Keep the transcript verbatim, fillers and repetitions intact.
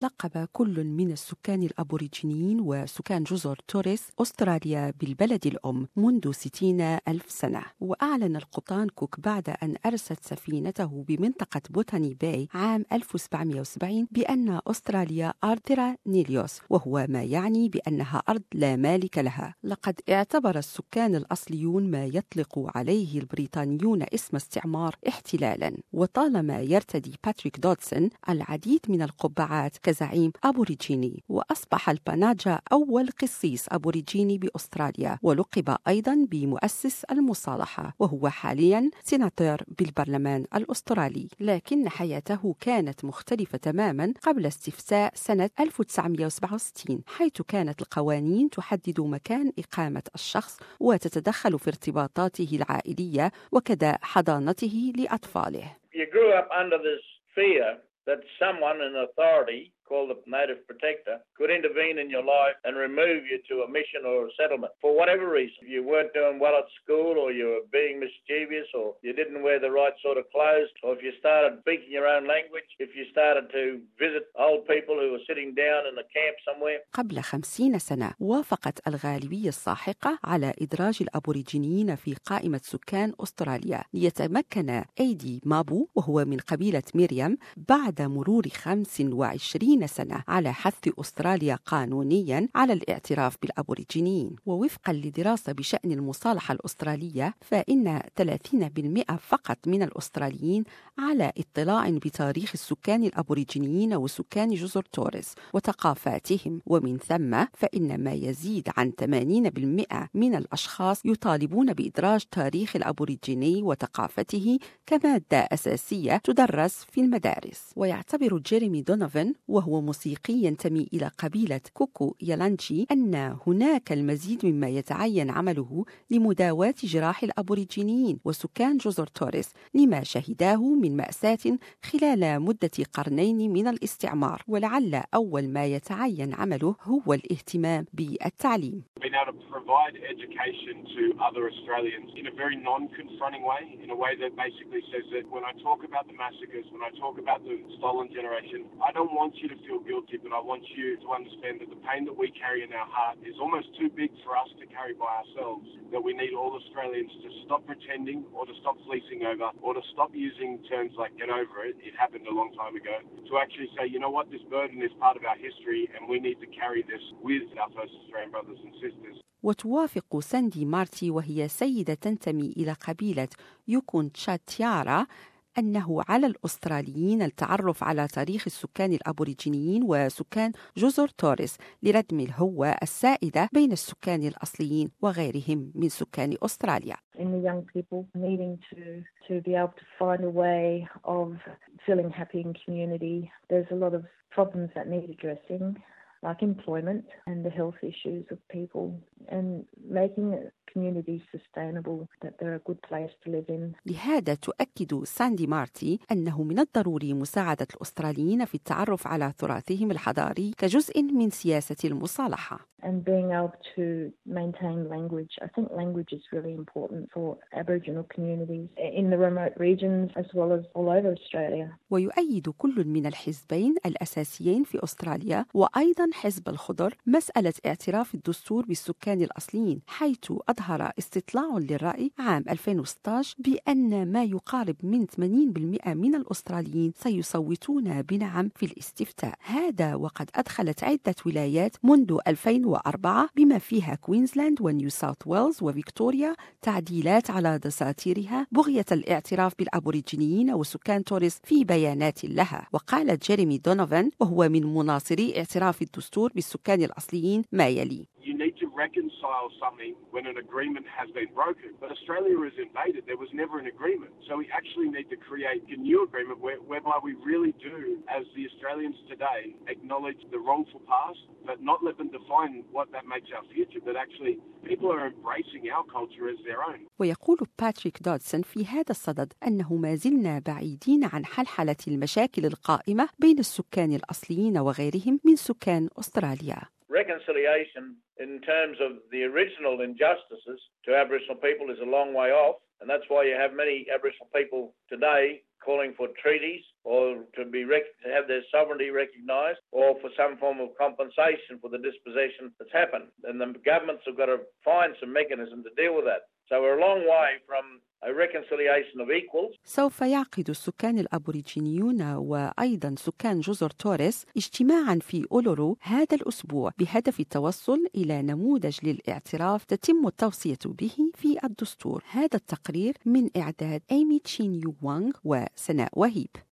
لقب كل من السكان الأبوريجينيين وسكان جزر توريس أستراليا بالبلد الأم منذ ستين ألف سنة. وأعلن القبطان كوك بعد أن أرست سفينته بمنطقة بوتاني باي عام ألف وسبعمائة وسبعين بأن أستراليا أرض تيرا نيليوس، وهو ما يعني بأنها أرض لا مالك لها. لقد اعتبر السكان الأصليون ما يطلق عليه البريطانيون اسم استعمار احتلالا. وطالما يرتدي باتريك دودسون العديد من القبعات كزعيم أبوريجيني، وأصبح الباناجا أول قسيس أبوريجيني بأستراليا، ولقب أيضا بمؤسس المصالحة، وهو حاليا سيناتور بالبرلمان الأسترالي. لكن حياته كانت مختلفة تماما قبل استفتاء سنة ألف وتسعمائة وسبعة وستين، حيث كانت القوانين تحدد مكان إقامة الشخص وتتدخل في ارتباطاته العائلية وكذا حضانته لأطفاله. You grew up under this fear that someone in authority called the Native Protector could intervene in your life and remove you to a mission or a settlement for whatever reason. If you weren't doing well at school, or you were being mischievous, or you didn't wear the right sort of clothes, or if you started speaking your own language, if you started to visit old people who were sitting down in a camp somewhere. قبل خمسين سنة وافقت الغالبية الساحقة على إدراج الأبوريجينيين في قائمة سكان أستراليا، ليتمكن أيدي مابو وهو من قبيلة ميريام بعد مرور خمس وعشرين سنة على حث أستراليا قانونيا على الاعتراف بالأبوريجينيين. ووفقا لدراسة بشأن المصالحة الأسترالية، فإن ثلاثين بالمئة فقط من الأستراليين على اطلاع بتاريخ السكان الأبوريجينيين وسكان جزر توريس وثقافاتهم، ومن ثم فإن ما يزيد عن ثمانين بالمئة من الأشخاص يطالبون بإدراج تاريخ الأبوريجيني وثقافته كمادة أساسية تدرس في المدارس. ويعتبر جيريمي دونوفان وهو موسيقي ينتمي إلى قبيلة كوكو يلانجي أن هناك المزيد مما يتعين عمله لمداواة جراح الأبوريجينيين وسكان جزر توريس لما شهداه من مأساة خلال مدة قرنين من الاستعمار، ولعل أول ما يتعين عمله هو الاهتمام بالتعليم. Being able to provide education to other Australians in a very non-confronting way, in a way that basically says that when I talk about the massacres, when I talk about the stolen generation, I don't want you to feel guilty, but I want you to understand that the pain that we carry in our heart is almost too big for us to carry by ourselves, that we need all Australians to stop pretending, or to stop fleecing over, or to stop using terms like get over it, it happened a long time ago, to actually say, you know what, this burden is part of our history and we need to carry this with our first Australian brothers and sisters. وتوافق ساندي مارتي وهي سيدة تنتمي إلى قبيلة يوكون تشاتيارا أنه على الأستراليين التعرف على تاريخ السكان الأبوريجينيين وسكان جزر توريس لردم الهوة السائدة بين السكان الأصليين وغيرهم من سكان أستراليا. In the young people needing to to be able to find a way of feeling happy in community. There's a lot of problems that need addressing, like employment and the health issues of people, and making communities sustainable, that they're a good place to live in. لهذا تؤكد ساندي مارتي أنه من الضروري مساعدة الأستراليين في التعرف على تراثهم الحضاري كجزء من سياسة المصالحة. And being able to maintain language. I think language is really important for Aboriginal communities in the remote regions as well as all over Australia. ويؤيد كل من الحزبين الأساسيين في أستراليا وأيضا حزب الخضر مسألة اعتراف الدستور بالسكان الأصليين، حيث أظهر استطلاع للرأي عام ألفين وستة عشر بأن ما يقارب من ثمانين بالمئة من الأستراليين سيصوتون بنعم في الاستفتاء. هذا وقد أدخلت عدة ولايات منذ ألفين وأربعة بما فيها كوينزلاند ونيو ساوث ويلز وفيكتوريا تعديلات على دساتيرها بغية الاعتراف بالأبوريجينيين وسكان توريس في بيانات لها. وقال جيريمي دونوفان وهو من مناصري اعتراف الدستور بالسكان الأصليين ما يلي: You need to reconcile something when an agreement has been broken. But Australia is invaded. There was never an agreement. So we actually need to create a new agreement where, whereby we really do, as the Australians today, acknowledge the wrongful past, but not let them define what that makes our future, but actually people are embracing our culture as their own. ويقول باتريك دودسون في هذا الصدد أنه ما زلنا بعيدين عن حلحلة المشاكل القائمة بين السكان الأصليين وغيرهم من سكان أستراليا. Reconciliation in terms of the original injustices to Aboriginal people is a long way off, and that's why you have many Aboriginal people today calling for treaties or to be rec- to have their sovereignty recognised, or for some form of compensation for the dispossession that's happened. And the governments have got to find some mechanism to deal with that. So we're a long way from a reconciliation of equals. سوف يعقد السكان الأبوريجينيون وأيضا سكان جزر توريس اجتماعا في أولورو هذا الأسبوع بهدف التوصل إلى نموذج للاعتراف تتم التوصية به في الدستور. هذا التقرير من إعداد إيمي تشين يو وانغ وسناء وهيب.